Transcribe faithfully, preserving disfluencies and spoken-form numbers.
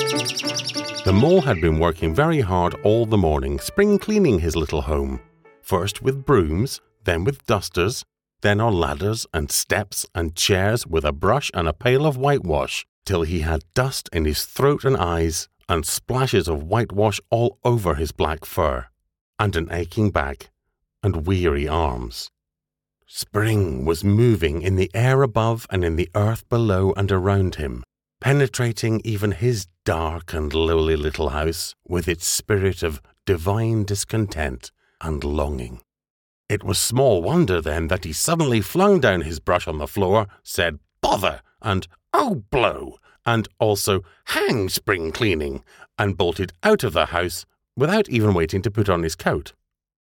The mole had been working very hard all the morning, spring cleaning his little home, first with brooms, then with dusters, then on ladders and steps and chairs with a brush and a pail of whitewash, till he had dust in his throat and eyes, and splashes of whitewash all over his black fur, and an aching back, and weary arms. Spring was moving in the air above and in the earth below and around him, penetrating even his dark and lowly little house with its spirit of divine discontent and longing. It was small wonder, then, that he suddenly flung down his brush on the floor, said "Bother!" and "Oh, blow!" and also "Hang spring cleaning!" and bolted out of the house without even waiting to put on his coat.